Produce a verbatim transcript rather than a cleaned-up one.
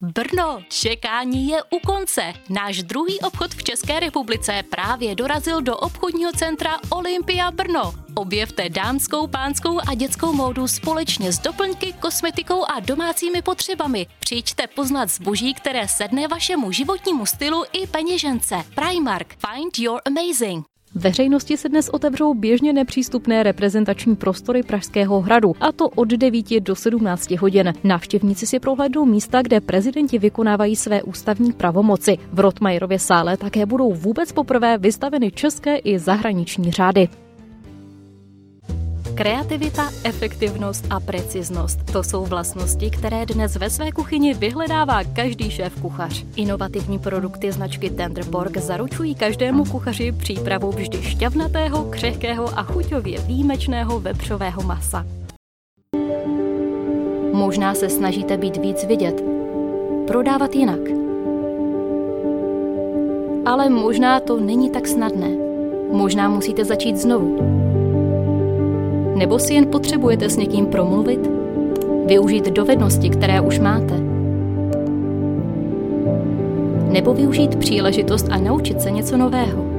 Brno, čekání je u konce. Náš druhý obchod v České republice právě dorazil do obchodního centra Olympia Brno. Objevte dámskou, pánskou a dětskou módu společně s doplňky, kosmetikou a domácími potřebami. Přijďte poznat zboží, které sedne vašemu životnímu stylu i peněžence. Primark. Find your amazing. Veřejnosti se dnes otevřou běžně nepřístupné reprezentační prostory Pražského hradu, a to od devíti do sedmnácti hodin. Návštěvníci si prohlédnou místa, kde prezidenti vykonávají své ústavní pravomoci. V Rotmajerově sále také budou vůbec poprvé vystaveny české i zahraniční řády. Kreativita, efektivnost a preciznost. To jsou vlastnosti, které dnes ve své kuchyni vyhledává každý šéf kuchař. Inovativní produkty značky Tender Pork zaručují každému kuchaři přípravu vždy šťavnatého, křehkého a chuťově výjimečného vepřového masa. Možná se snažíte být víc vidět, prodávat jinak. Ale možná to není tak snadné. Možná musíte začít znovu. Nebo si jen potřebujete s někým promluvit? Využít dovednosti, které už máte? Nebo využít příležitost a naučit se něco nového?